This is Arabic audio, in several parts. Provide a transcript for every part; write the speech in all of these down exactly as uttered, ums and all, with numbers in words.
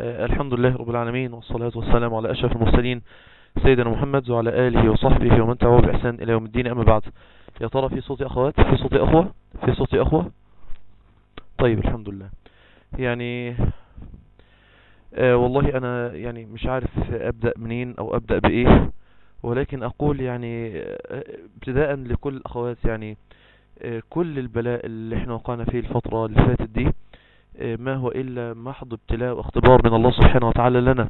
آه، الحمد لله رب العالمين، والصلاة والسلام على أشرف المرسلين سيدنا محمد وعلى آله وصحبه ومن تبعه بإحسان إلى يوم الدين. أما بعد، يا ترى في صوتي أخوات؟ في صوتي أخوة؟ في صوتي أخوة؟ طيب الحمد لله. يعني آه والله أنا يعني مش عارف أبدأ منين أو أبدأ بإيه، ولكن أقول يعني آه، ابتداء لكل الأخوات، يعني آه، كل البلاء اللي احنا وقعنا فيه الفترة اللي فاتت دي آه، ما هو إلا محض ابتلاء واختبار من الله سبحانه وتعالى لنا.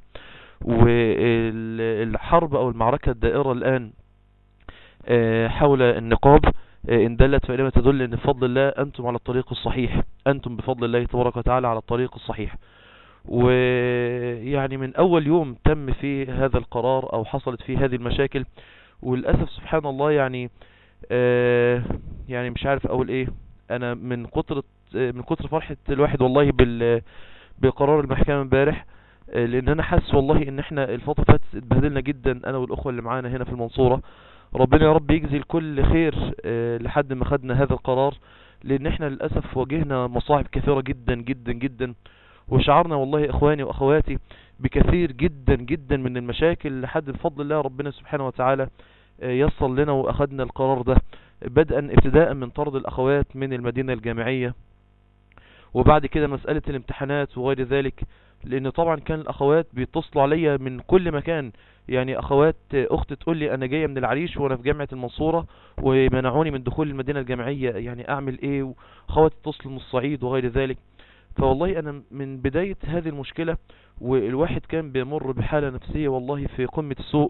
والحرب أو المعركة الدائرة الآن آه، حول النقاب آه، إن دلت فإنما تدل أن بفضل الله أنتم على الطريق الصحيح، أنتم بفضل الله تبارك وتعالى على الطريق الصحيح. ويعني من أول يوم تم فيه هذا القرار أو حصلت فيه هذه المشاكل، وللأسف سبحان الله يعني آه، يعني مش عارف أقول إيه. أنا من كتر من كتر فرحة الواحد والله بال بقرار المحكمة امبارح، آه، لان انا حاسس والله ان احنا الفترة اللي فاتت اتبهدلنا جدا انا والاخوة اللي معانا هنا في المنصورة. ربنا يا رب يجزي الكل خير آه، لحد ما خدنا هذا القرار، لان احنا للأسف واجهنا مصاعب كثيرة جدا جدا جدا، وشعرنا والله اخواني واخواتي بكثير جدا جدا من المشاكل، لحد بفضل الله ربنا سبحانه وتعالى آه، يصل لنا واخدنا القرار ده، بدءا ابتداء من طرد الاخوات من المدينة الجامعية، وبعد كده مسألة الامتحانات وغير ذلك. لان طبعا كان الاخوات بيتصلوا عليا من كل مكان، يعني اخوات اخت تقول لي انا جاية من العريش وانا في جامعة المنصورة ومنعوني من دخول المدينة الجامعية، يعني اعمل ايه؟ واخوات اتصلوا من الصعيد وغير ذلك. فوالله انا من بداية هذه المشكلة والواحد كان بيمر بحالة نفسية والله في قمة السوء،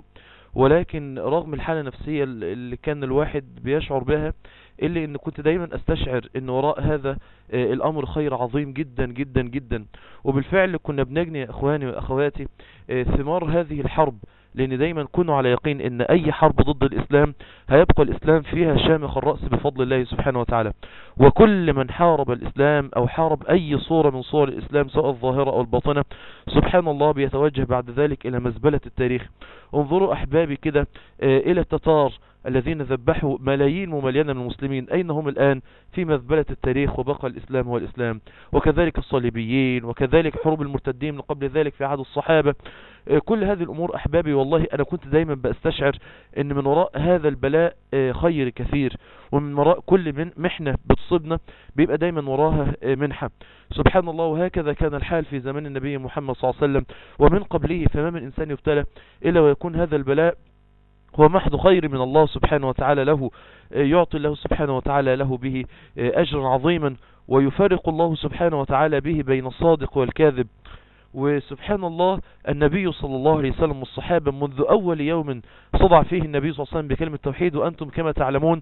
ولكن رغم الحالة النفسية اللي كان الواحد بيشعر بها، إلا إن كنت دايما أستشعر إن وراء هذا آه، الأمر خير عظيم جدا جدا جدا. وبالفعل كنا بنجني يا إخواني وأخواتي آه، ثمار هذه الحرب، لأن دايما كنوا على يقين إن أي حرب ضد الإسلام هيبقى الإسلام فيها شامخ الرأس بفضل الله سبحانه وتعالى. وكل من حارب الإسلام أو حارب أي صورة من صور الإسلام سواء الظاهرة أو الباطنة، سبحان الله بيتوجه بعد ذلك إلى مزبلة التاريخ. انظروا أحبابي كده آه، إلى التتار الذين ذبحوا ملايين مملينة من المسلمين، أين هم الآن؟ في مذبلة التاريخ، وبقى الإسلام هو الإسلام. وكذلك الصليبيين، وكذلك حروب المرتدين من قبل ذلك في عهد الصحابة. آه، كل هذه الأمور أحبابي والله أنا كنت دايما بأستشعر أن من وراء هذا البلاء آه، خير كثير، ومن وراء كل من محنة بتصيبنا بيبقى دايما وراها آه، منحة. سبحان الله. وهكذا كان الحال في زمان النبي محمد صلى الله عليه وسلم ومن قبله، فما من إنسان يبتلى إلا ويكون هذا البلاء هو محض خير من الله سبحانه وتعالى له، يعطي الله سبحانه وتعالى له به أجرا عظيما، ويفرق الله سبحانه وتعالى به بين الصادق والكاذب. وسبحان الله النبي صلى الله عليه وسلم والصحابة منذ أول يوم صدع فيه النبي صلى الله عليه وسلم بكلمة توحيد وأنتم كما تعلمون،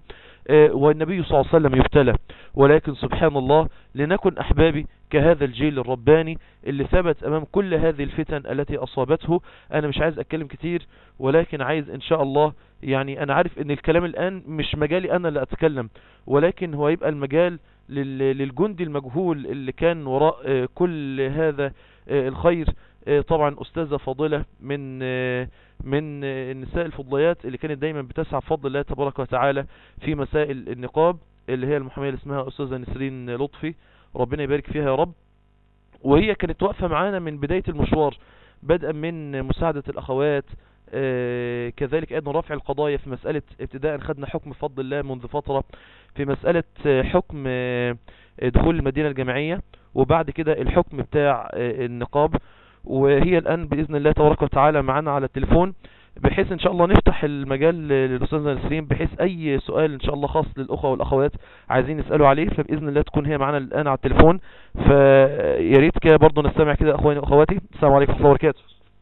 والنبي صلى الله عليه وسلم يبتلى. ولكن سبحان الله لنكن أحبابي كهذا الجيل الرباني اللي ثبت أمام كل هذه الفتن التي أصابته. أنا مش عايز أتكلم كتير، ولكن عايز إن شاء الله، يعني أنا عارف إن الكلام الآن مش مجالي أنا اللي أتكلم، ولكن هو يبقى المجال للجندي المجهول اللي كان وراء كل هذا الخير. طبعا أستاذة فاضلة من من النساء الفضليات اللي كانت دايما بتسعى بفضل الله تبارك وتعالى في مسائل النقاب، اللي هي المحامية اللي اسمها أستاذة نسرين لطفي، ربنا يبارك فيها يا رب. وهي كانت واقفة معانا من بداية المشوار، بدءا من مساعدة الأخوات، آه كذلك أيضا رفع القضايا في مسألة ابتداء خدنا حكم بفضل الله منذ فترة في مسألة آه حكم آه دخول المدينة الجامعية، وبعد كده الحكم بتاع آه النقاب. وهي الآن بإذن الله تبارك وتعالى معنا على التليفون، بحيث ان شاء الله نفتح المجال للأستاذة نسرين بحيث اي سؤال ان شاء الله خاص للأخوة والأخوات عايزين يسألوا عليه، فبإذن الله تكون هي معنا الآن على التليفون. فياريت كده برضو نستمع كده اخواني واخواتي. السلام عليكم ورحمة الله وبركاته.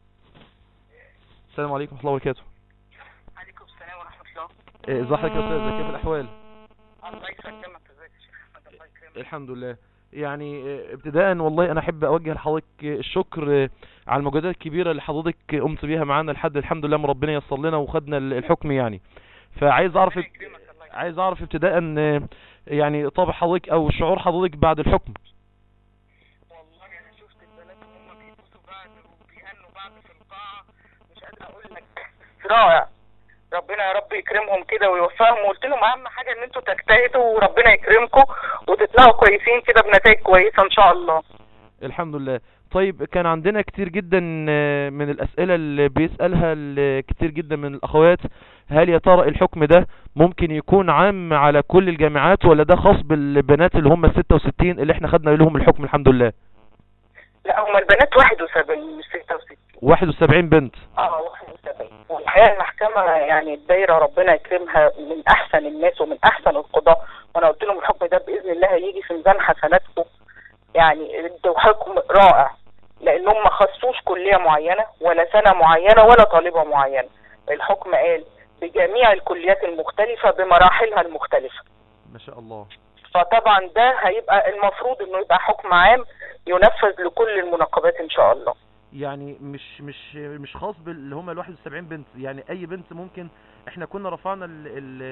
السلام عليكم ورحمة الله وبركاته. عليكم السلام ورحمة الله. ازي حضرتك يا استاذ؟ كيف الاحوال؟ الله يسلمك. ازيك يا شيخ احمد؟ الله يكرمك. الحمد لله. يعني ابتداء والله انا احب اوجه لحضرتك الشكر على المجهودات الكبيره اللي حضرتك قمت بيها معانا لحد الحمد لله ما ربنا ييسر لنا وخدنا الحكم يعني. فعايز اعرف عايز اعرف ابتداء يعني طابع حضرتك او شعور حضرتك بعد الحكم. والله انا شفت البنات وهم بيبصوا بعض وبيهنوا بعض في القاعه، مش قادر اقول لك رائع. ربنا يا رب يكرمهم كده ويوفقهم، وقلت لهم اهم حاجه ان انتوا تجتهدوا وربنا يكرمكم وتطلعوا كويسين كده بنتائج كويسه ان شاء الله. الحمد لله. طيب كان عندنا كتير جدا آه، من الأسئلة اللي بيسألها ال- كتير جدا من الأخوات، هل يا ترى الحكم ده ممكن يكون عام على كل الجامعات ولا ده خاص بالبنات اللي هم ستة وستين اللي احنا خدنا لهم الحكم الحمد لله؟ لا، هم البنات واحد وسبعين مش ستة وستين. واحد وسبعين بنت. اه واحد وسبعين. والحقيقة المحكمة يعني الدايرة ربنا يكرمها من أحسن الناس ومن أحسن القضاء، وأنا قلت لهم الحكم ده بإذن الله هيجي في ميزان حسناتكم. يعني ادوا حكم رائع، لأنهم ما خصوش كلية معينة ولا سنة معينة ولا طالبة معينة. الحكم قال بجميع الكليات المختلفة بمراحلها المختلفة. ما شاء الله. فطبعا ده هيبقى المفروض انه يبقى حكم عام ينفذ لكل المنقبات ان شاء الله. يعني مش مش مش خاص باللي هم ال واحد وسبعين بنت، يعني اي بنت ممكن. احنا كنا رفعنا ال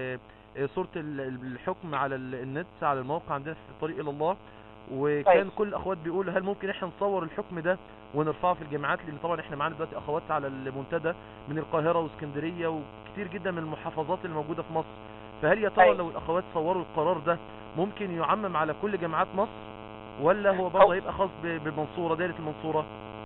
ال صورة ال- الحكم على ال- النت على الموقع عندنا في الطريق الى الله، وكان طيب. كل الاخوات بيقولوا هل ممكن احنا نصور الحكم ده ونرفعه في الجامعات، لان طبعا احنا معانا دلوقتي اخوات على المنتدى من القاهرة واسكندرية وكتير جدا من المحافظات اللي موجودة في مصر. فهل يا ترى طيب. لو الاخوات صوروا القرار ده ممكن يعمم على كل جامعات مصر، ولا هو برضه هيبقى خاص ب- بالمنصورة، دايرة المنصورة؟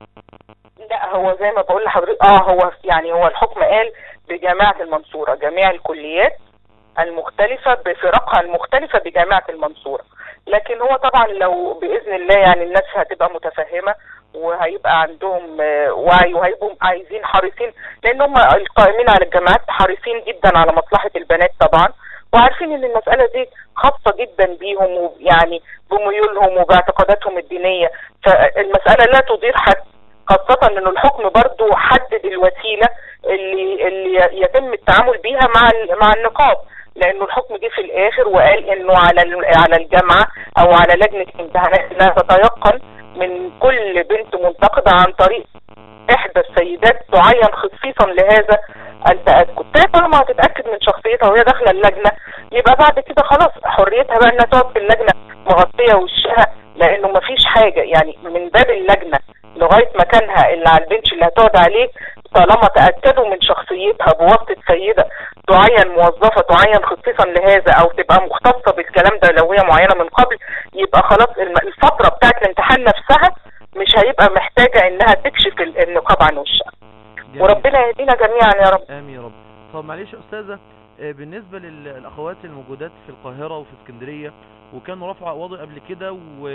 لا، هو زي ما بقول لحضرتك اه هو يعني هو الحكم قال بجامعة المنصورة، جميع الكليات المختلفة بفرقها المختلفة بجامعة المنصورة. لكن هو طبعا لو بإذن الله يعني الناس هتبقى متفهمة وهيبقى عندهم آه، وعي، وهيبقوا عايزين حريصين، لان هم القائمين على الجامعات حريصين جدا على مصلحة البنات طبعا، وعارفين ان المسألة دي خاصة جدا بيهم، ويعني بميولهم وباعتقاداتهم الدينية، فالمسألة لا تضير حد، خاصة ان الحكم برضو حدد الوسيلة اللي اللي يتم التعامل بيها مع ال- مع النقاب، لانه الحكم جه في الاخر وقال انه على ال- على الجامعة او على لجنة الامتحانات انها تتيقن من كل بنت منتقدة عن طريق احدى السيدات تعين خصيصا لهذا التأكد. طالما هتتأكد من شخصيتها وهي داخلة اللجنة، يبقى بعد كده خلاص حريتها بقى انها تقعد في اللجنة مغطية وشها، لانه مفيش حاجة يعني من باب اللجنة لغاية مكانها اللي على البنش اللي هتقعد عليه، طالما تأكدوا من شخصيتها بواسطة سيدة تعين موظفة تعين خصيصا لهذا او تبقى مختصة بالكلام ده لو هي معينة من قبل، يبقى خلاص الم- الفترة بتاعت الامتحان نفسها مش هيبقى محتاجة انها تكشف ال- النقاب عن وشها. جميل. وربنا يهدينا جميعا يا رب. امين يا رب. طب معلش يا استاذة، آه، بالنسبة للاخوات الموجودات في القاهرة وفي اسكندرية وكانوا رفعوا قواضي قبل كده و...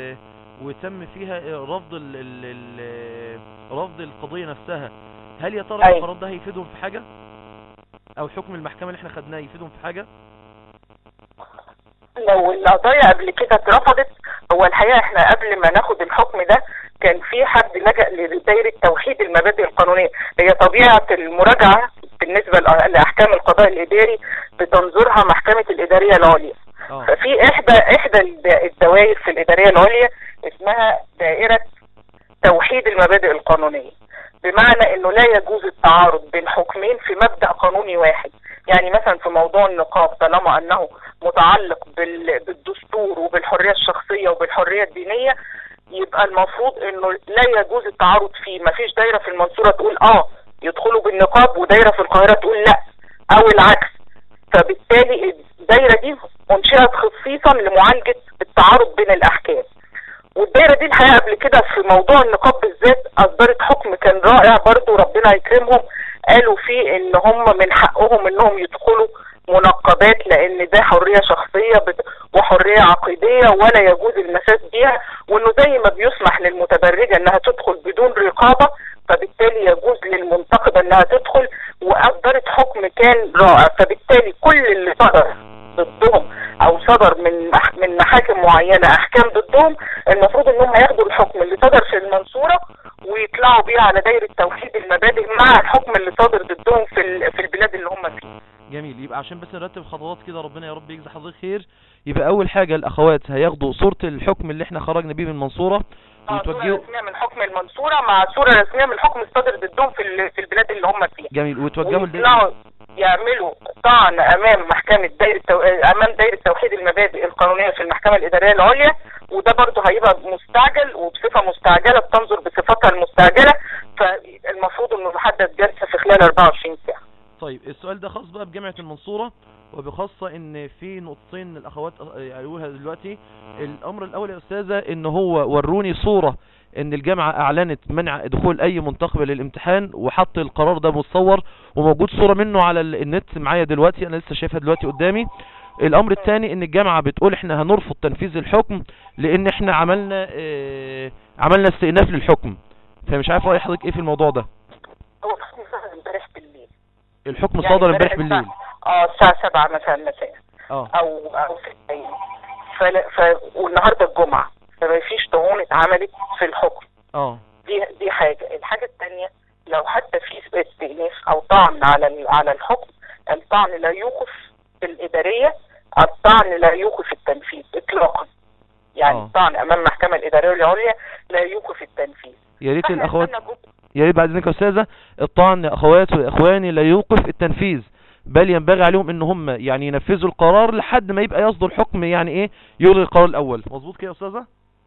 وتم فيها آه، رفض ال... ال... ال... رفض القضية نفسها، هل يا ترى أيوة. القرار ده هيفيدهم في حاجة، او حكم المحكمة اللي احنا خدناه يفيدهم في حاجة؟ لو القضايا قبل كده اترفضت، هو الحقيقة احنا قبل ما ناخد الحكم ده كان في حد لجأ لدائرة توحيد المبادئ القانونية. هي طبيعة المراجعة بالنسبة لأ- لأحكام القضاء الإداري بتنظرها محكمة الإدارية العليا. اه ففي إحدى إحدى الد- الدوائر في الإدارية العليا اسمها دائرة توحيد المبادئ القانونية، بمعنى انه لا يجوز التعارض بين حكمين في مبدأ قانوني واحد. يعني مثلا في موضوع النقاب طالما انه متعلق بال- بالدستور وبالحرية الشخصية وبالحرية الدينية، يبقى المفروض انه لا يجوز التعارض فيه. مفيش دايرة في المنصورة تقول اه يدخلوا بالنقاب ودايرة في القاهرة تقول لا، او العكس. فبالتالي الدايرة دي انشئت خصيصا لمعالجة التعارض بين الاحكام. والدايرة دي الحقيقة قبل كده في موضوع النقاب بالذات أصدرت حكم كان رائع برضو ربنا يكرمهم. قالوا فيه ان هم من حقهم انهم يدخلوا منقبات، لان ده حرية شخصية بت- وحرية عقيدية ولا يجوز المساس بيها، وانه زي ما بيسمح للمتبرجة انها تدخل بدون رقابة، فبالتالي يجوز للمنتقبة انها تدخل. واصدرت حكم كان رائع. فبالتالي كل اللي صدر ضدهم او صدر من مح- من محاكم معينة احكام ضدهم، المفروض انهم هياخدوا الحكم اللي صدر في المنصورة ويطلعوا بيه على دايرة توحيد المبادئ مع الحكم اللي صادر ضدهم في ال- في البلاد اللي هم فيها. جميل. يبقى عشان بس نرتب خطوات كده، ربنا يا رب يجزي حضرتك خير. يبقى اول حاجة الاخوات هياخدوا صورة الحكم اللي احنا خرجنا بيه من المنصورة اه صورة وتوجهوا. رسمية من حكم المنصورة مع صورة رسمية من الحكم الصادر ضدهم في ال- في البلاد اللي هم فيها. جميل. وتوجهوا لدي- ويطلعوا يعملوا طعن امام محكمة دايرة تو... امام دايرة توحيد المبادئ القانونية في المحكمة الادارية العليا، وده برضه هيبقى مستعجل وبصفة مستعجلة بتنظر بصفتها المستعجلة، فالمفروض انه محدد جلسة في خلال أربعة وعشرين ساعة. طيب السؤال ده خاص بقى بجامعة المنصورة وبخاصة ان في نقطتين الاخوات قالوها دلوقتي. الامر الاول يا استاذة ان هو وروني صورة ان الجامعة اعلنت منع دخول اي منتخب للامتحان، وحط القرار ده متصور وموجود صورة منه على ال- النت معايا دلوقتي، انا لسه شايفها دلوقتي قدامي. الامر الثاني ان الجامعة بتقول احنا هنرفض تنفيذ الحكم لان احنا عملنا اه عملنا استئناف للحكم. فمش عارف رأي حضرتك ايه في الموضوع ده. هو الحكم صدر امبارح بالليل، الحكم يعني صادر امبارح الساعة بالليل. اه الساعة سبعة مثلا مساء اه او او ستة يعني. فلا ف... والنهارده الجمعة، فما فيش طعون اتعملت في الحكم. اه دي دي حاجة. الحاجة الثانية، لو حتى في استئناف او طعن على ال- على الحكم، الطعن لا يوقف الإدارية، الطعن لا يوقف التنفيذ اطلاقا. يعني آه. الطعن امام المحكمة الإدارية العليا لا يوقف التنفيذ. يا ريت فاحنا الاخوات، نستنى بكرة. يا ريت بعد ذلك يا استاذه، الطعن يا اخواتي واخواني لا يوقف التنفيذ، بل ينبغي عليهم ان هم يعني ينفذوا القرار لحد ما يبقى يصدر حكم يعني ايه يلغي القرار الاول. مظبوط كده يا استاذه؟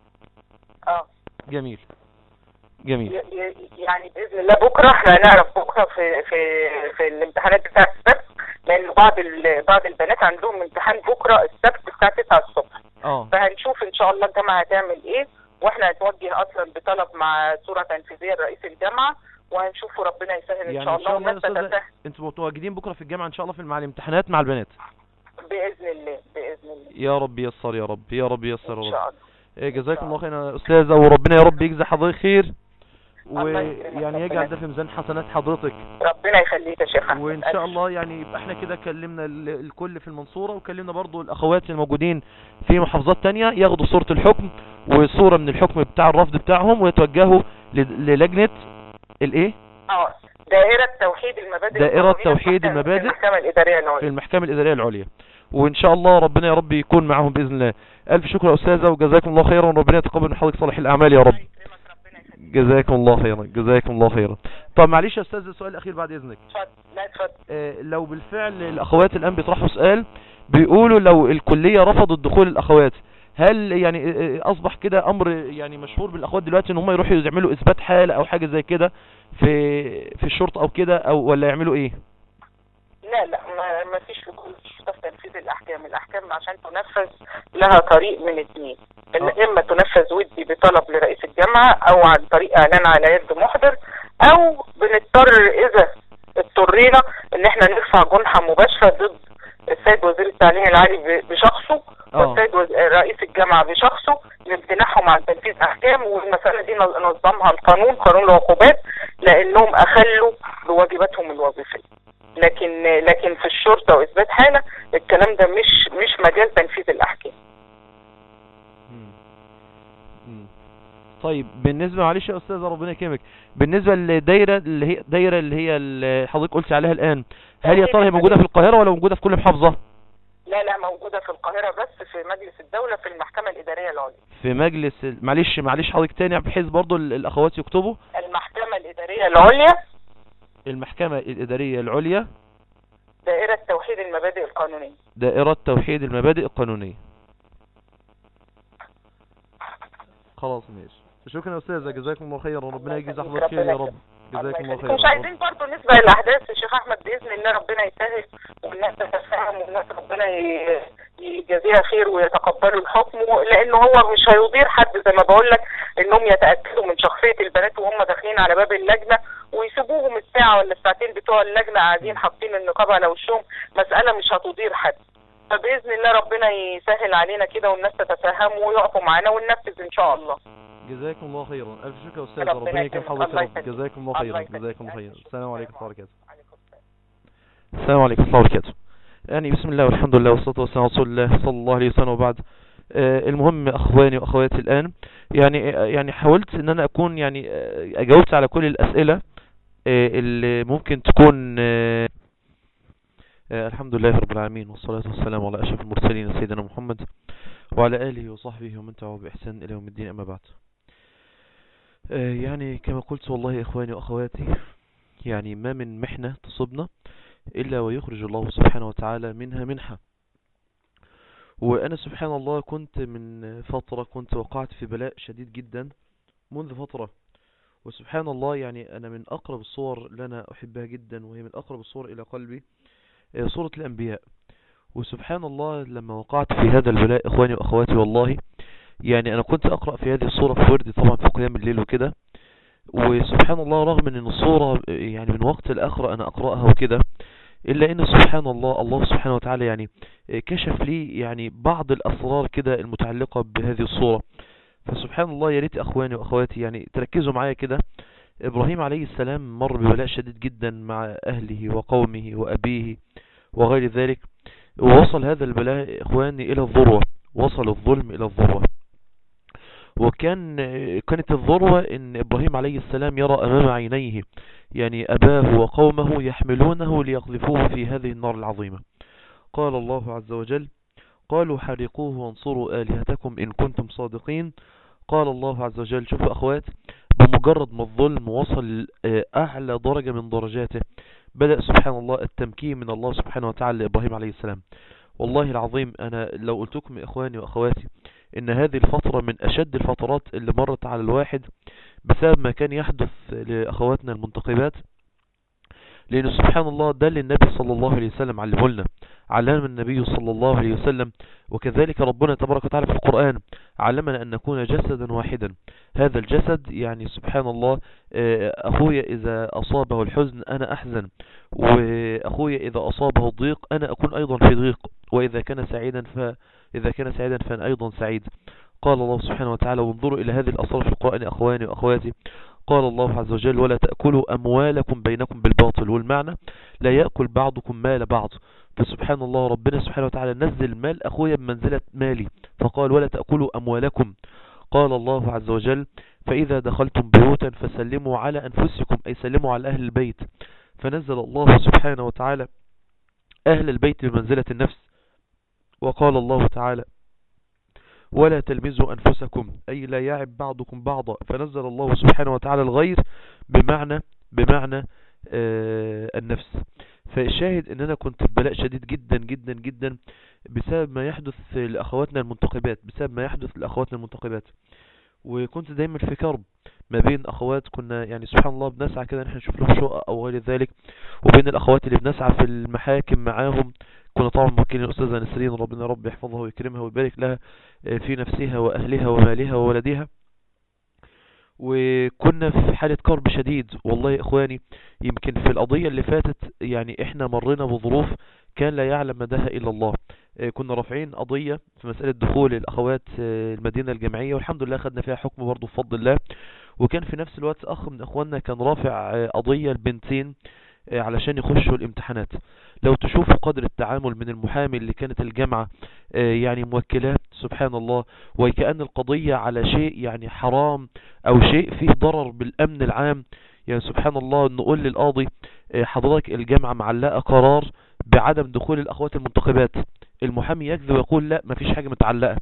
اه جميل جميل. ي- ي- يعني باذن الله بكره احنا هنعرف بكره في في في الامتحانات بتاعه السبت، لان بعض ال- بعض البنات عندهم امتحان بكره السبت الساعه تسعة الصبح. اه فهنشوف ان شاء الله الجامعه هتعمل ايه، واحنا هنتوجه اصلا بطلب مع صوره تنفيذيه لرئيس الجامعه، وهنشوف ربنا يسهل ان يعني شاء ان الله شاء الله يا والناس استاذه تتسهل انتوا متواجدين بكره في الجامعه ان شاء الله في مع الامتحانات مع البنات. باذن الله باذن الله يا رب ييسر يا رب، يا رب ييسر ان يا رب. شاء الله. إيه، جزاكم الله خير يا استاذه، وربنا يا رب يجزي حضرتك خير، الله يكرمك، ويعني ربنا يجعل ده في ميزان حسنات حضرتك. ربنا يخليك يا شيخ احمد. وان شاء الله يعني يبقى احنا كده كلمنا ال- الكل في المنصورة، وكلمنا برضو الاخوات الموجودين في محافظات تانية ياخدوا صورة الحكم وصورة من الحكم بتاع الرفض بتاعهم، ويتوجهوا ل- للجنة الايه اه دائرة توحيد المبادئ دائرة القانونية توحيد في المبادئ المحكمة الإدارية في العليا. المحكمة الإدارية العليا. وإن شاء الله ربنا يا رب يكون معهم بإذن الله. ألف شكر يا أستاذة، وجزاكم الله خيرا، وربنا يتقبل من حضرتك صالح الأعمال يا رب. جزاكم الله خيرا، جزاكم الله خيرا. طب معلش يا أستاذ السؤال الأخير بعد إذنك. اتفضل. لا اتفضل. آه، لو بالفعل الأخوات الآن بيطرحوا سؤال، بيقولوا لو الكلية رفضت دخول الأخوات، هل يعني آه، آه، أصبح كده أمر يعني مشهور بالأخوات دلوقتي إن هم يروحوا يعملوا إثبات حالة أو حاجة زي كده في في الشرطة أو كده، أو ولا يعملوا إيه؟ لا لا ما, ما فيش في كل شرطة في تنفيذ الأحكام. الأحكام عشان تنفذ لها طريق من اتنين، آه. إما تنفذ ودي بطلب لرئيس الجامعة أو عن طريق إعلان على يد محضر، أو بنضطر إذا اضطرينا إن احنا نرفع جنحة مباشرة ضد السيد وزير التعليم العالي ب- بشخصه آه. والسيد وز- رئيس الجامعة بشخصه لامتناعهم عن تنفيذ أحكام. والمسألة دي نظمها القانون، قانون العقوبات، لأنهم أخلوا بواجباتهم الوظيفية. لكن لكن في الشرطة وإثبات حالة الكلام ده مش مش مجال تنفيذ الأحكام. مم. مم. طيب بالنسبة معلش يا أستاذة ربنا يكرمك، بالنسبة للدايرة اللي هي دايرة اللي هي اللي حضرتك قلت عليها الآن، هل يا ترى هي موجودة في القاهرة ولا موجودة في كل محافظة؟ لا لا موجودة في القاهرة، بس في مجلس الدولة في المحكمة الإدارية العليا. في مجلس ال- معلش معلش حضرتك تاني بحيث برضو ال- الأخوات يكتبوا. المحكمة الإدارية العليا، المحكمة الإدارية العليا، دائرة توحيد المبادئ القانونية. دائرة توحيد المبادئ القانونية. خلاص ماشي، شكرا يا أستاذة، جزاكم الله خيرا، وربنا يجزي حضرتك خير يا رب. جزاكم الله خيرا. مش عايزين برضه نسبة الأحداث يا شيخ أحمد، بإذن الله ربنا يسهل والناس تتفاهم والناس ربنا ي- يجازيها خير ويتقبلوا الحكم، لأنه هو مش هيضير حد زي ما بقول لك إنهم يتأكدوا من شخصية البنات وهم داخلين على باب اللجنة، ويسيبوهم الساعة ولا الساعتين بتوع اللجنة قاعدين حاطين النقاب على وشهم. مسألة مش هتضير حد، فبإذن الله ربنا يسهل علينا كده والناس تتفهم ويقفوا معانا وننفذ إن شاء الله. جزاكم الله خيرا، ألف شكر يا أستاذة، ربنا ربنا يكرم يكرمك. حضرتك يا الله رب. يسلمك. جزاكم الله الله خيرا، يسلمك. جزاكم الله خيرا. السلام عليكم ورحمة الله وبركاته. عليكم السلام. السلام عليكم ورحمة الله وبركاته. يعني بسم الله والحمد لله والصلاة والسلام على رسول الله صلى الله عليه وسلم، وبعد. آه المهم أخواني وأخواتي الآن، يعني آه يعني حاولت إن أنا أكون يعني آه أجاوبت على كل الأسئلة آه اللي ممكن تكون آه آه الحمد لله رب العالمين، والصلاة والسلام على أشرف المرسلين سيدنا محمد وعلى آله وصحبه ومن تبعه بإحسان إلى يوم الدين، أما بعد. آه يعني كما قلت والله يا إخواني وأخواتي، يعني ما من محنة تصبنا إلا ويخرج الله سبحانه وتعالى منها منحة. وأنا سبحان الله كنت من فترة كنت وقعت في بلاء شديد جدا منذ فترة، وسبحان الله يعني أنا من أقرب الصور اللي أنا أحبها جدا، وهي من أقرب الصور إلى قلبي، صورة الأنبياء. وسبحان الله لما وقعت في هذا البلاء اخواني واخواتي والله، يعني انا كنت اقرأ في هذه الصورة في وردي طبعا في قيام الليل وكده، وسبحان الله رغم ان الصورة يعني من وقت الاخرة انا اقرأها وكده، الا ان سبحان الله الله سبحانه وتعالى يعني كشف لي يعني بعض الاسرار كده المتعلقة بهذه الصورة. فسبحان الله يا ريت اخواني واخواتي يعني تركزوا معايا كده. ابراهيم عليه السلام مر ببلاء شديد جدا مع اهله وقومه وابيه وغير ذلك، ووصل هذا البلاء اخواني الى الذروة، وصل الظلم الى الذروة. وكان كانت الذروة ان ابراهيم عليه السلام يرى امام عينيه يعني اباه وقومه يحملونه ليقذفوه في هذه النار العظيمة. قال الله عز وجل: قالوا حرقوه وانصروا آلهتكم إن كنتم صادقين. قال الله عز وجل، شوفوا أخوات، بمجرد ما الظلم وصل أعلى درجة من درجاته بدأ سبحان الله التمكين من الله سبحانه وتعالى لإبراهيم عليه السلام. والله العظيم أنا لو قلت لكم يا إخواني وأخواتي إن هذه الفترة من أشد الفترات اللي مرت على الواحد بسبب ما كان يحدث لأخواتنا المنتقبات، لأنه سبحان الله ده اللي النبي صلى الله عليه وسلم علمه لنا، علم النبي صلى الله عليه وسلم، وكذلك ربنا تبارك وتعالى في القرآن علمنا أن نكون جسدا واحدا. هذا الجسد يعني سبحان الله أخويا إذا أصابه الحزن أنا أحزن، وأخويا إذا أصابه الضيق أنا أكون أيضا في ضيق، وإذا كان سعيدا فإذا كان سعيدا فأنا أيضا سعيد. قال الله سبحانه وتعالى، وانظروا إلى هذه الأسرار في القرآن أخواني وأخواتي. قال الله عز وجل: ولا تأكلوا أموالكم بينكم بالباطل. والمعنى لا يأكل بعضكم مال بعض. فسبحان الله ربنا سبحانه وتعالى نزل مال أخويا بمنزلة مالي، فقال: ولا تأكلوا أموالكم. قال الله عز وجل: فإذا دخلتم بيوتا فسلموا على أنفسكم، أي سلموا على أهل البيت. فنزل الله سبحانه وتعالى أهل البيت بمنزلة النفس. وقال الله تعالى: ولا تلمزوا أنفسكم، أي لا يعب بعضكم بعضا. فنزل الله سبحانه وتعالى الغير بمعنى بمعنى آه النفس. فالشاهد ان انا كنت في بلاء شديد جدا جدا جدا بسبب ما يحدث لأخواتنا المنتقبات بسبب ما يحدث لأخواتنا المنتقبات وكنت دايما في كرب ما بين اخوات كنا يعني سبحان الله بنسعى كده نحن نشوف لهم شقق او غير ذلك، وبين الاخوات اللي بنسعى في المحاكم معاهم. كنا طبعا موكلين الاستاذه نسرين ربنا رب يحفظها ويكرمها ويبارك لها في نفسها واهلها ومالها وولدها، وكنا في حالة كرب شديد. والله يا اخواني يمكن في القضية اللي فاتت يعني احنا مرينا بظروف كان لا يعلم مداها الا الله. كنا رافعين قضية في مسألة دخول الاخوات المدينة الجامعية، والحمد لله خدنا فيها حكم برضو بفضل الله. وكان في نفس الوقت اخ من اخواننا كان رافع قضية البنتين علشان يخشوا الامتحانات. لو تشوفوا قدر التعامل من المحامي اللي كانت الجامعة يعني موكلات سبحان الله، وكأن القضية على شيء يعني حرام او شيء فيه ضرر بالامن العام. يعني سبحان الله نقول للقاضي حضرتك الجامعة معلقة قرار بعدم دخول الاخوات المنتخبات، المحامي يكذب ويقول لا مفيش حاجة متعلقة.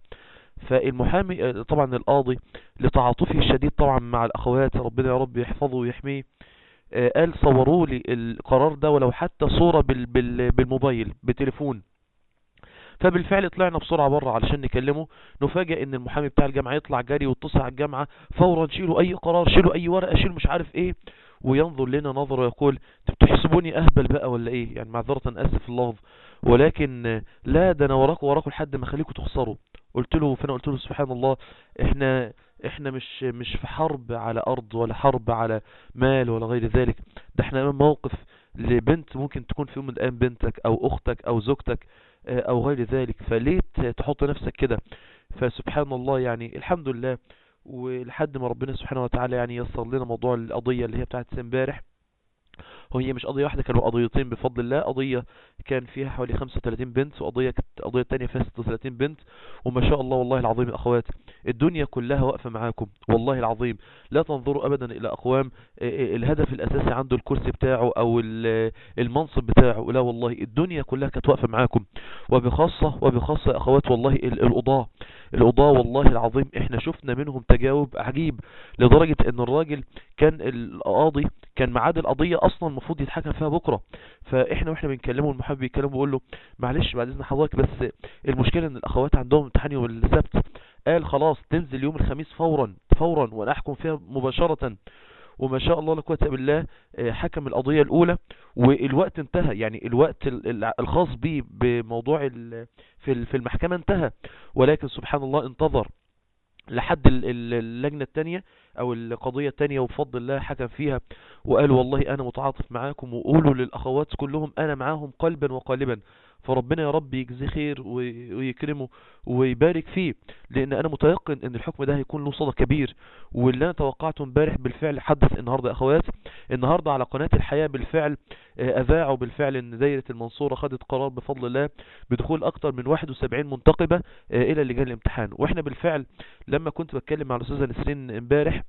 فالمحامي طبعا القاضي لتعاطفه الشديد طبعا مع الاخوات ربنا يا رب يحفظه ويحميه قال صوروا لي القرار ده ولو حتى صورة بال بال بالموبايل بتليفون. فبالفعل طلعنا بسرعة بره علشان نكلمه، نفاجئ ان المحامي بتاع الجامعة يطلع جري ويتصل على الجامعة فورا شيلوا اي قرار، شيلوا اي ورقة، شيلوا مش عارف ايه، وينظر لنا نظر ويقول انتوا بتحسبوني اهبل بقى ولا ايه؟ يعني معذرة اسف اللفظ، ولكن لا ده انا وراكم وراكم لحد ما اخليكم تخسروا. قلت له فانا قلت له سبحان الله احنا احنا مش مش في حرب على ارض ولا حرب على مال ولا غير ذلك، ده احنا امام موقف لبنت ممكن تكون في يوم من الايام بنتك او اختك او زوجتك او غير ذلك، فليه تحط نفسك كده؟ فسبحان الله يعني الحمد لله، ولحد ما ربنا سبحانه وتعالى يعني يسر لنا موضوع القضية اللي هي بتاعت امبارح. وهي مش قضية واحدة، كانوا قضيتين بفضل الله، قضية كان فيها حوالي خمسة وثلاثين بنت، وقضية كانت قضية تانية فيها ستة وثلاثين بنت. وما شاء الله والله العظيم يا اخوات الدنيا كلها واقفة معاكم والله العظيم. لا تنظروا ابدا الى اقوام الهدف الاساسي عنده الكرسي بتاعه او المنصب بتاعه، لا والله الدنيا كلها كانت واقفة معاكم، وبخاصة وبخاصة يا اخوات والله القضاة القضاة والله العظيم احنا شفنا منهم تجاوب عجيب، لدرجة ان الراجل كان القاضي كان ميعاد القضية اصلا المفروض يتحكم فيها بكرة، فاحنا واحنا بنكلمه المحامي بيتكلم بيقول له معلش بعد اذن حضرتك بس المشكلة ان الاخوات عندهم امتحان يوم السبت. قال خلاص تنزل يوم الخميس فورا فورا وانا احكم فيها مباشرة. وما شاء الله لا قوه الا بالله حكم القضيه الاولى والوقت انتهى، يعني الوقت الخاص به بموضوع في في المحكمه انتهى، ولكن سبحان الله انتظر لحد اللجنة التانية او القضية التانية وبفضل الله حكم فيها وقال والله انا متعاطف معاكم، وقولوا للاخوات كلهم انا معاهم قلبا وقالبا. فربنا يا رب يجزيه خير ويكرمه ويبارك فيه، لان انا متيقن ان الحكم ده هيكون له صدى كبير. واللي انا توقعته امبارح بالفعل حدث النهارده يا اخوات. النهارده على قناة الحياة بالفعل اذاعوا بالفعل ان دايرة المنصورة خدت قرار بفضل الله بدخول اكتر من واحد وسبعين منتقبة الى لجان الامتحان. واحنا بالفعل لما كنت بتكلم مع الاستاذة نسرين امبارح،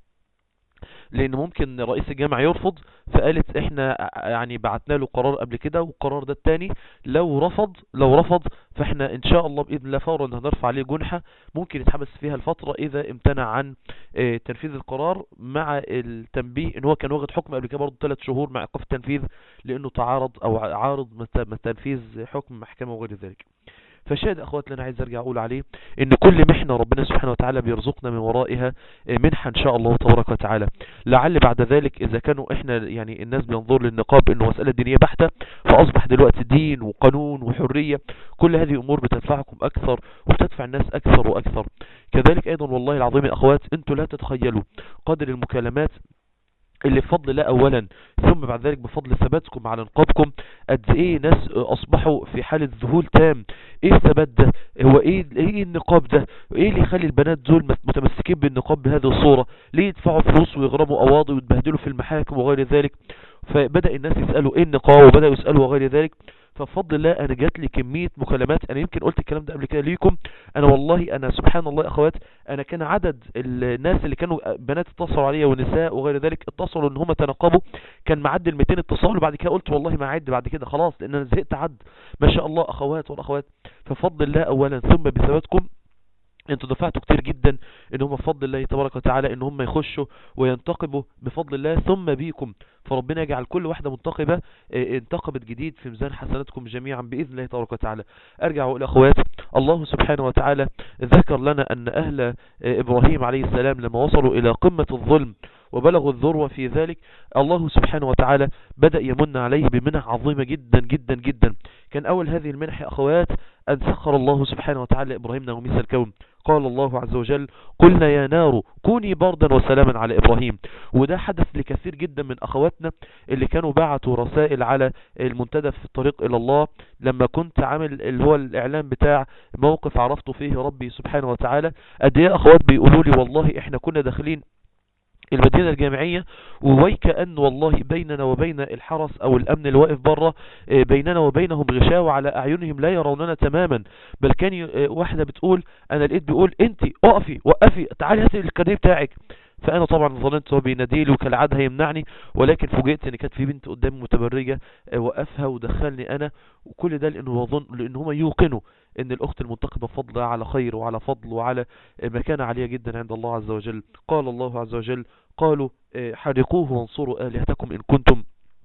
لان ممكن رئيس الجامعة يرفض، فقالت احنا يعني بعتنا له قرار قبل كده والقرار ده التاني لو رفض لو رفض فاحنا ان شاء الله باذن الله فورا هنرفع عليه جنحة ممكن يتحبس فيها الفترة اذا امتنع عن اه تنفيذ القرار، مع التنبيه ان هو كان واخد حكم قبل كده برضه ثلاث شهور مع ايقاف التنفيذ لانه تعارض او عارض تنفيذ حكم محكمة وغير ذلك. فشاهد اخوات اللي انا عايز ارجع اقول عليه ان كل محنة ربنا سبحانه وتعالى بيرزقنا من ورائها منحة ان شاء الله تبارك وتعالى. لعل بعد ذلك اذا كانوا احنا يعني الناس بينظر للنقاب انه مسألة دينية بحتة، فاصبح دلوقتي دين وقانون وحرية، كل هذه امور بتنفعكم اكثر وبتدفع الناس اكثر واكثر. كذلك ايضا والله العظيم يا اخوات انتوا لا تتخيلوا قدر المكالمات اللي بفضل الله اولا ثم بعد ذلك بفضل ثباتكم على نقابكم قد ايه ناس اصبحوا في حالة ذهول تام. ايه الثبات ده؟ هو ايه ايه النقاب ده؟ ايه اللي يخلي البنات دول متمسكين بالنقاب بهذه الصورة؟ ليه يدفعوا فلوس ويغرموا قواضي ويتبهدلوا في المحاكم وغير ذلك؟ فبدأ الناس يسألوا ايه النقاب وبدأوا يسألوا وغير ذلك. فبفضل الله انا جات لي كمية مكالمات، انا يمكن قلت الكلام ده قبل كده ليكم، انا والله انا سبحان الله يا اخوات انا كان عدد الناس اللي كانوا بنات اتصلوا عليا ونساء وغير ذلك اتصلوا ان هم تنقبوا كان معدي ال مئتين اتصال، وبعد كده قلت والله ما عد بعد كده خلاص لان انا زهقت عد. ما شاء الله اخوات والاخوات فبفضل الله اولا ثم بثباتكم انتوا دفعتوا كتير جدا ان هم بفضل الله تبارك وتعالى ان هم يخشوا وينتقبوا بفضل الله ثم بيكم. فربنا يجعل كل واحدة منتقبة انتقبت جديد في ميزان حسناتكم جميعا بإذن الله تبارك وتعالى. ارجع واقول اخوات الله سبحانه وتعالى ذكر لنا ان اهل ابراهيم عليه السلام لما وصلوا الى قمة الظلم وبلغوا الذروة في ذلك الله سبحانه وتعالى بدأ يمن عليه بمنح عظيمة جدا جدا جدا. كان اول هذه المنح يا اخوات ان سخر الله سبحانه وتعالى ابراهيم نوميس الكون. قال الله عز وجل قلنا يا نار كوني بردا وسلاما على إبراهيم. وده حدث لكثير جدا من أخواتنا اللي كانوا بعتوا رسائل على المنتدى في الطريق إلى الله لما كنت عامل اللي هو الإعلان بتاع موقف عرفت فيه ربي سبحانه وتعالى. قد ايه أخوات بيقولوا لي والله إحنا كنا داخلين المدينة الجامعية وويك أن والله بيننا وبين الحرس أو الأمن اللي واقف بره بيننا وبينهم غشاوة على أعينهم لا يروننا تماما. بل كان واحدة بتقول أنا لقيت بيقول أنت اقفي وقفي تعالي هاتي الكارنيه بتاعك. فأنا طبعا ظننت هو بيناديلي وكالعادة هيمنعني، ولكن فوجئت ان كانت في بنت قدامي متبرجة وقفها ودخلني أنا، وكل ده لأنه وظن لأن هم يوقنوا ان الأخت المنتقبة فضل على خير وعلى فضل وعلى مكانة عالية جدا عند الله عز وجل. قال الله عز وجل قالوا حرقوه وانصروا آلهتكم إن كنتم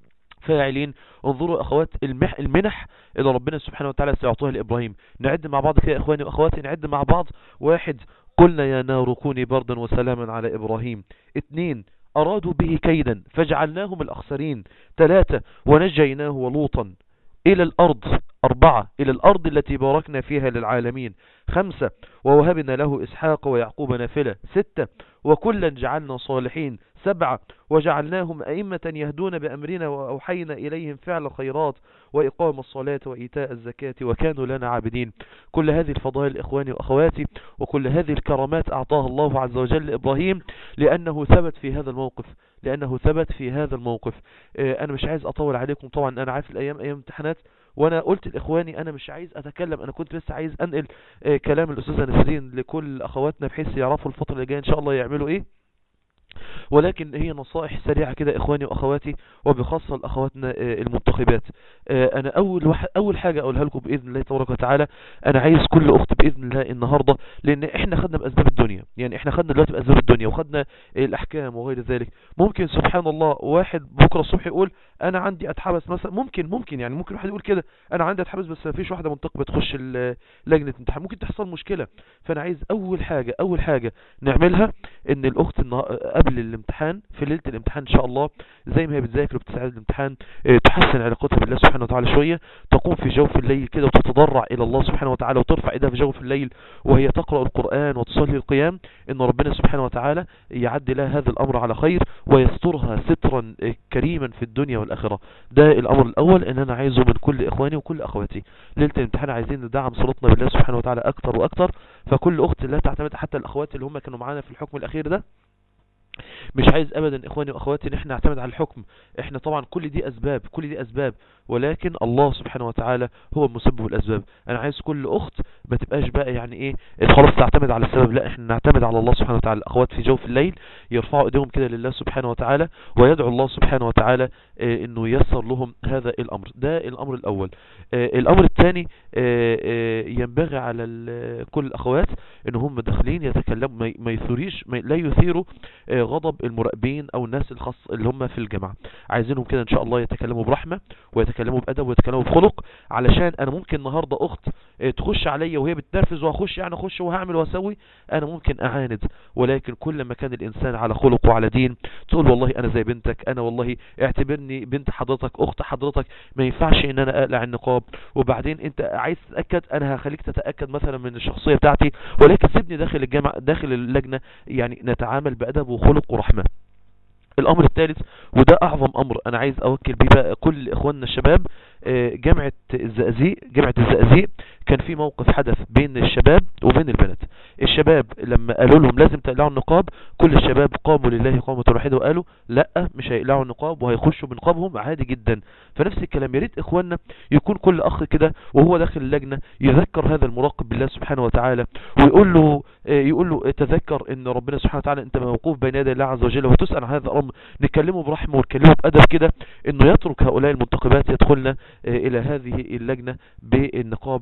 فاعلين. انظروا أخوات المح المنح إلى ربنا سبحانه وتعالى سيعطوها لإبراهيم. نعد مع بعض كده يا إخواني وأخواتي، نعد مع بعض. واحد قلنا يا نار كوني بردا وسلاما على إبراهيم. اثنين أرادوا به كيدا فجعلناهم الأخسرين. ثلاثة ونجيناه ولوطا إلى الأرض. أربعة إلى الأرض التي باركنا فيها للعالمين. خمسة ووهبنا له إسحاق ويعقوب نافلة. ستة وكلا جعلنا صالحين. سبعة وجعلناهم أئمة يهدون بأمرنا وأوحينا إليهم فعل خيرات وإقام الصلاة وإيتاء الزكاة وكانوا لنا عابدين. كل هذه الفضائل إخواني وأخواتي وكل هذه الكرامات أعطاها الله عز وجل لإبراهيم لأنه ثبت في هذا الموقف لأنه ثبت في هذا الموقف. أنا مش عايز أطول عليكم، طبعا أنا عارف الأيام أيام امتحانات، وانا قلت لاخواني انا مش عايز اتكلم، انا كنت لسه عايز انقل كلام الاستاذة نسرين لكل اخواتنا بحيث يعرفوا الفترة اللي جاية ان شاء الله يعملوا ايه، ولكن هي نصائح سريعة كده اخواني واخواتي وبخاصة لاخواتنا المنتخبات. انا اول واحد اول حاجة اقولها لكم باذن الله تبارك وتعالى، انا عايز كل اخت باذن الله النهاردة، لان احنا خدنا باسباب الدنيا، يعني احنا خدنا دلوقتي باسباب الدنيا وخدنا الاحكام وغير ذلك. ممكن سبحان الله واحد بكرة الصبح يقول انا عندي اتحبس مثلا، ممكن ممكن يعني ممكن واحد يقول كده، انا عندي اتحبس بس ما فيش واحده منتقبه تخش ال- لجنه امتحان، ممكن تحصل مشكله. فانا عايز اول حاجه اول حاجه نعملها ان الاخت النها- قبل الامتحان في ليله الامتحان ان شاء الله، زي ما هي بتذاكر وبتساعد الامتحان، اه، تحسن علاقتها بالله سبحانه وتعالى شويه، تقوم في جوف الليل كده وتتضرع الى الله سبحانه وتعالى، وترفع ايدها في جوف الليل وهي تقرا القران وتصلي القيام، ان ربنا سبحانه وتعالى يعدي لها هذا الامر على خير ويسترها سترا اه، كريما في الدنيا والاخره. ده الامر الاول ان انا عايزه من كل اخواني وكل اخواتي. ليله الامتحان عايزين ندعم صلتنا بالله سبحانه وتعالى اكتر واكتر. فكل اخت لا تعتمد، حتى الاخوات اللي هم كانوا معانا في الحكم الاخير ده، مش عايز ابدا اخواني واخواتي ان احنا نعتمد على الحكم. احنا طبعا كل دي اسباب كل دي اسباب ولكن الله سبحانه وتعالى هو مسبب الاسباب. انا عايز كل اخت ما تبقاش بقى يعني ايه خلاص تعتمد على السبب، لا احنا نعتمد على الله سبحانه وتعالى. الاخوات في جوف الليل يرفعوا ايديهم كده لله سبحانه وتعالى ويدعو الله سبحانه وتعالى اه انه ييسر لهم هذا الامر. ده الامر الاول. اه الامر الثاني، اه اه ينبغي على كل الاخوات ان هم داخلين يتكلموا ما ما يثيريش ما لا يثيروا اه غضب المراقبين او الناس الخاص اللي هم في الجامعه. عايزينهم كده ان شاء الله يتكلموا برحمه ويتكلموا بادب ويتكلموا بخلق، علشان انا ممكن النهارده اخت اه تخش عليا وهي بتنرفز وهخش يعني اخش وهعمل واسوي، انا ممكن اعاند، ولكن كل ما كان الانسان على خلق وعلى دين تقول والله انا زي بنتك، انا والله اعتبرني بنت حضرتك اخت حضرتك، ما ينفعش ان انا اقلع النقاب. وبعدين انت عايز تتاكد، انا هخليك تتاكد مثلا من الشخصيه بتاعتي، ولكن سيبني داخل الجامعه داخل اللجنه يعني نتعامل بادب وخلق ورحمه. الامر الثالث وده اعظم امر انا عايز اوكل بيه بقى كل اخواننا الشباب، جامعة الزقازيق جامعة الزقازيق كان في موقف حدث بين الشباب وبين البنات. الشباب لما قالوا لهم لازم تقلعوا النقاب، كل الشباب قاموا لله قامة واحدة وقالوا لا مش هيقلعوا النقاب وهيخشوا بنقابهم عادي جدا. فنفس الكلام يا ريت اخواننا يكون كل اخ كده وهو داخل اللجنة يذكر هذا المراقب بالله سبحانه وتعالى ويقول له يقول له تذكر ان ربنا سبحانه وتعالى انت موقوف بين يدي الله عز وجل وتسأل عن هذا الامر. نكلمه برحمه ونكلمه بادب كده انه يترك هؤلاء المنتقبات يدخلن الى هذه اللجنة بالنقاب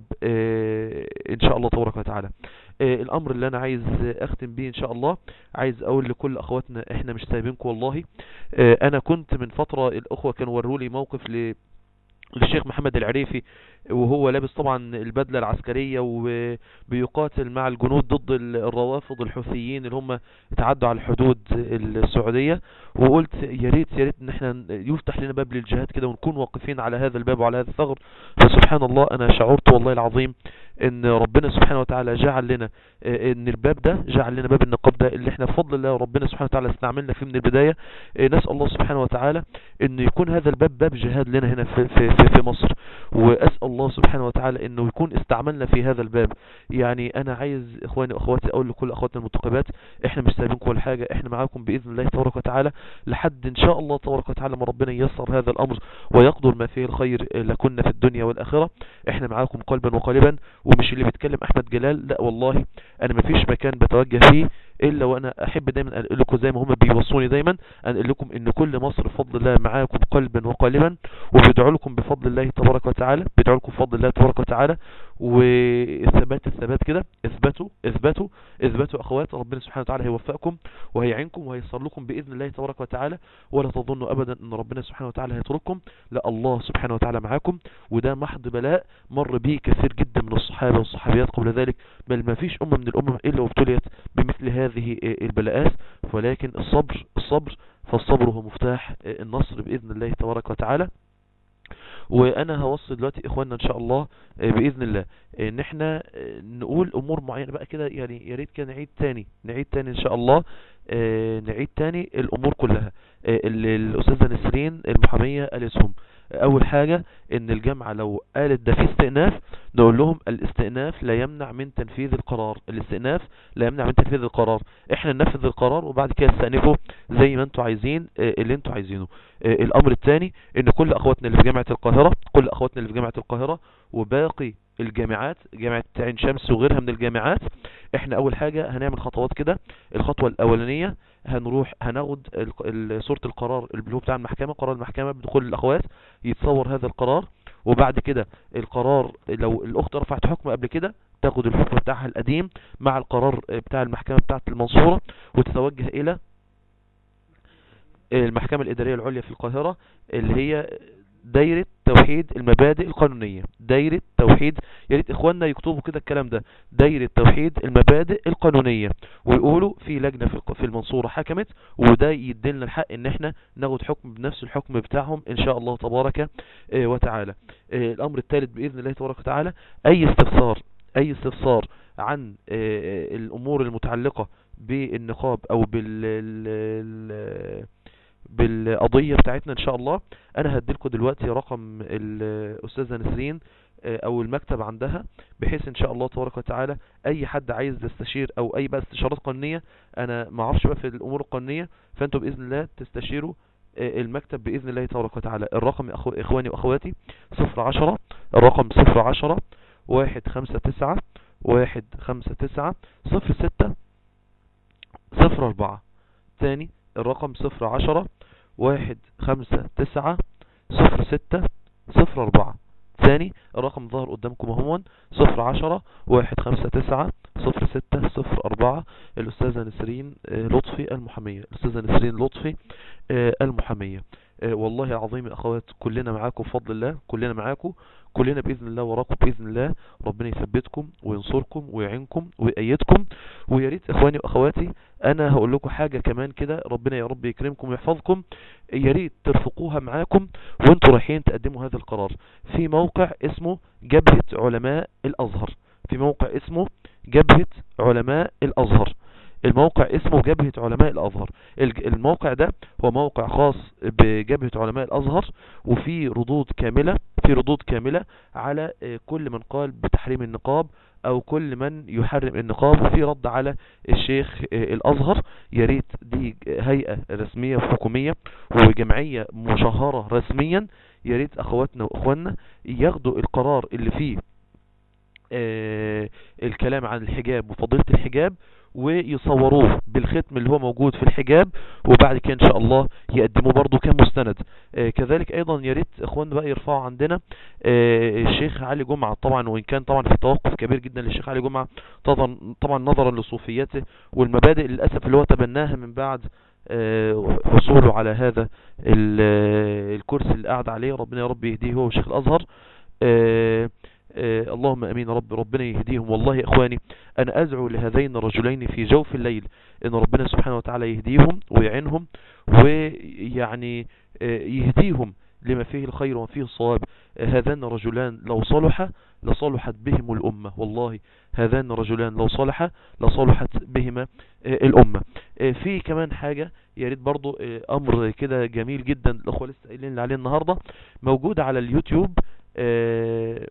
ان شاء الله تبارك وتعالى. الامر اللي انا عايز اختم بيه ان شاء الله، عايز اقول لكل اخواتنا احنا مش سايبينكم والله. انا كنت من فترة الاخوة كانوا وروا لي موقف ل للشيخ محمد العريفي وهو لابس طبعا البدلة العسكرية وبيقاتل مع الجنود ضد الروافض الحوثيين اللي هم تعدوا على الحدود السعودية. وقلت يا ريت يا ريت ان احنا يفتح لنا باب للجهاد كده ونكون واقفين على هذا الباب وعلى هذا الثغر. فسبحان الله انا شعرت والله العظيم ان ربنا سبحانه وتعالى جعل لنا ان الباب ده جعل لنا باب النقاب ده اللي احنا بفضل الله ربنا سبحانه وتعالى استعملنا فيه من البداية. نسأل الله سبحانه وتعالى ان يكون هذا الباب باب جهاد لنا هنا في, في, في, في مصر، واسأل الله سبحانه وتعالى انه يكون استعملنا في هذا الباب. يعني انا عايز اخواني واخواتي اقول لكل اخواتنا المنتقبات احنا مش سايبينكم ولا حاجة، احنا معاكم باذن الله تبارك وتعالى لحد ان شاء الله تبارك وتعالى ما ربنا ييسر هذا الامر ويقدر ما فيه الخير لكنا في الدنيا والاخرة. احنا معاكم قلبا وقالبا، ومش اللي بيتكلم احمد جلال، لا والله انا ما فيش مكان بتوجه فيه الا وانا احب دايما اقول لكم زي ما هم بيوصوني دايما اقول لكم ان كل مصر بفضل الله معاكم قلبا وقالبا، وبيدعو لكم بفضل الله تبارك وتعالى، بيدعو لكم بفضل الله تبارك وتعالى. والثبات الثبات كده اثبتوا اثبتوا اثبتوا اخوات، ربنا سبحانه وتعالى هيوفقكم وهيعينكم وهيصر لكم باذن الله تبارك وتعالى. ولا تظنوا ابدا ان ربنا سبحانه وتعالى هيترككم، لا الله سبحانه وتعالى معاكم. وده محض بلاء مر به كثير جدا من الصحابه والصحابيات قبل ذلك، بل ما فيش امه من الامم الا وابتليت بمثل هذه البلاءات. ولكن الصبر الصبر فالصبر هو مفتاح النصر باذن الله تبارك وتعالى. وانا هوصل دلوقتي اخواننا ان شاء الله باذن الله ان احنا نقول امور معينه بقى كده، يعني يا ريت كده نعيد تاني نعيد تاني ان شاء الله نعيد تاني الامور كلها اللي الاستاذه نسرين المحاميه قالتهم. اول حاجة ان الجامعة لو قالت ده في استئناف نقول لهم الاستئناف لا يمنع من تنفيذ القرار، الاستئناف لا يمنع من تنفيذ القرار، احنا ننفذ القرار وبعد كده استأنفوا زي ما انتوا عايزين اللي انتوا عايزينه. الامر الثاني ان كل اخواتنا اللي في جامعة القاهرة كل اخواتنا اللي في جامعة القاهرة وباقي الجامعات جامعة عين شمس وغيرها من الجامعات، احنا اول حاجة هنعمل خطوات كده. الخطوة الاولانية هنروح هناخد صورة القرار اللي هو بتاع المحكمة، قرار المحكمة بدخول الاخوات يتصور هذا القرار، وبعد كده القرار لو الاخت رفعت حكم قبل كده تاخد الحكم بتاعها القديم مع القرار بتاع المحكمة بتاعت المنصورة وتتوجه الى المحكمة الإدارية العليا في القاهرة، اللي هي دايرة توحيد المبادئ القانونية. دايرة توحيد، يا ريت اخواننا يكتبوا كده الكلام ده، دايرة توحيد المبادئ القانونية، ويقولوا في لجنة في في المنصورة حكمت، وده يدلنا الحق ان احنا ناخد حكم بنفس الحكم بتاعهم ان شاء الله تبارك آه، وتعالى. آه، الامر الثالث باذن الله تبارك وتعالى، اي استفسار اي استفسار عن آه، الامور المتعلقة بالنقاب او بال ال- بالقضية بتاعتنا ان شاء الله، انا هديلكم دلوقتي رقم الاستاذة نسرين آه، او المكتب عندها، بحيث ان شاء الله تبارك وتعالى اي حد عايز يستشير او اي بقى استشارات قانونية، انا ما اعرفش بقى في الامور القانونية، فانتوا باذن الله تستشيروا آه، المكتب باذن الله تبارك وتعالى. الرقم يا أخو اخواني واخواتي صفر عشرة، الرقم صفر عشرة واحد خمسة تسعة واحد خمسة تسعة صفر ستة صفر اربعة. تاني الرقم صفر عشرة واحد خمسة تسعة صفر ستة صفر اربعة. ثاني الرقم ظهر قدامكم اهون، صفر عشرة واحد خمسة تسعة صفر ستة صفر اربعة. الاستاذة نسرين آه، لطفي المحامية، الاستاذة نسرين لطفي آه، المحامية. آه، والله العظيم يا اخوات كلنا معاكم بفضل الله، كلنا معاكم، كلنا باذن الله وراكم باذن الله. ربنا يثبتكم وينصركم ويعينكم ويأيدكم. ويا ريت اخواني واخواتي انا هقول لكم حاجة كمان كده، ربنا يا رب يكرمكم ويحفظكم، يا ريت ترفقوها معاكم وانتوا رايحين تقدموا هذا القرار. في موقع اسمه جبهة علماء الازهر، في موقع اسمه جبهة علماء الازهر، الموقع اسمه جبهة علماء الازهر. الج- الموقع ده هو موقع خاص بجبهة علماء الازهر، وفي ردود كاملة، في ردود كاملة على آه، كل من قال بتحريم النقاب او كل من يحرم النقاب، وفي رد على الشيخ آه، الازهر. يا ريت دي هيئة رسمية وحكومية وجمعية مشهرة رسميا، يا ريت اخواتنا واخواننا ياخدوا القرار اللي فيه آه، الكلام عن الحجاب وفضيلة الحجاب، ويصوروه بالختم اللي هو موجود في الحجاب، وبعد كده ان شاء الله يقدموه برضو كمستند. آه، كذلك ايضا يا ريت اخواننا بقى يرفعوا عندنا آه، الشيخ علي جمعة، طبعا وان كان طبعا في توقف كبير جدا للشيخ علي جمعة، طبعا طبعا نظرا لصوفيته والمبادئ للاسف اللي هو تبناها من بعد آه، حصوله على هذا ال- آه، الكرسي اللي قاعد عليه. ربنا يا رب يهديه هو وشيخ الازهر. آه، آه، اللهم امين يا رب، ربنا يهديهم. والله يا اخواني انا ازعو لهذين الرجلين في جوف الليل ان ربنا سبحانه وتعالى يهديهم ويعينهم، ويعني آه، يهديهم لما فيه الخير وما فيه الصواب. آه، هذان الرجلان لو صلحا لصلحت بهم الامة، والله هذان الرجلان لو صلحا لصلحت بهما آه، الامة. آه، في كمان حاجة يا ريت برضو آه، امر كده جميل جدا الاخوة لسه قايلين لي عليه النهاردة، موجود على اليوتيوب. آه،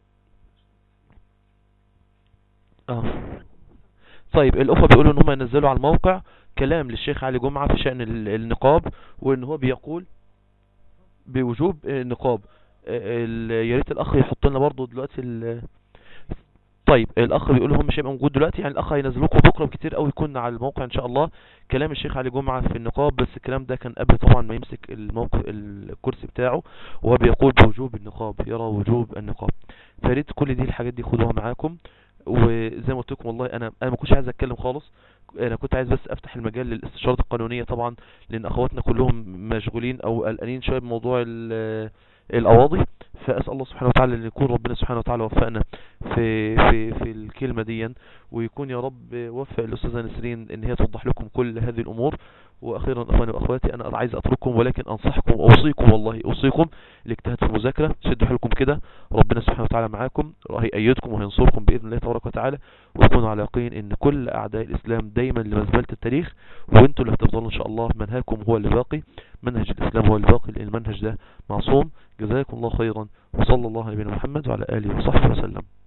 اه طيب الاخوة بيقولوا ان هم ينزلوا على الموقع كلام للشيخ علي جمعة في شأن ال- النقاب، وان هو بيقول بوجوب النقاب. آه، ال- يا ريت الاخ يحط لنا برضو دلوقتي ال- طيب الاخ بيقول هو مش هيبقى موجود دلوقتي، يعني الاخ هينزل لكم بكره بكتير قوي يكون على الموقع ان شاء الله كلام الشيخ علي جمعة في النقاب، بس الكلام ده كان قبل طبعا ما يمسك الموقع الكرسي بتاعه، وهو بيقول بوجوب النقاب، يرى وجوب النقاب. فريت كل دي الحاجات دي خدوها معاكم. وزي ما قلت لكم والله انا انا ما كنتش عايز اتكلم خالص، انا كنت عايز بس افتح المجال للاستشارات القانونيه طبعا، لان اخواتنا كلهم مشغولين او قلقانين شويه بموضوع ال- القواضي. فاسال الله سبحانه وتعالى ان يكون ربنا سبحانه وتعالى وفقنا في في في الكلمه دي، ويكون يا رب وفق الاستاذه نسرين ان هي توضح لكم كل هذه الامور. واخيرا اخواني واخواتي انا عايز اترككم، ولكن انصحكم واوصيكم، والله اوصيكم الاجتهاد في المذاكره، شدوا حيلكم كده، ربنا سبحانه وتعالى معاكم، هيأيدكم وهينصركم باذن الله تبارك وتعالى. وكونوا على يقين ان كل اعداء الاسلام دايما لمزبله التاريخ، وانتوا اللي هتفضلوا ان شاء الله، منهجكم هو اللي باقي، منهج الاسلام هو اللي باقي، لان المنهج ده معصوم. جزاكم الله خيرا، وصلى الله على نبينا محمد وعلى اله وصحبه وسلم.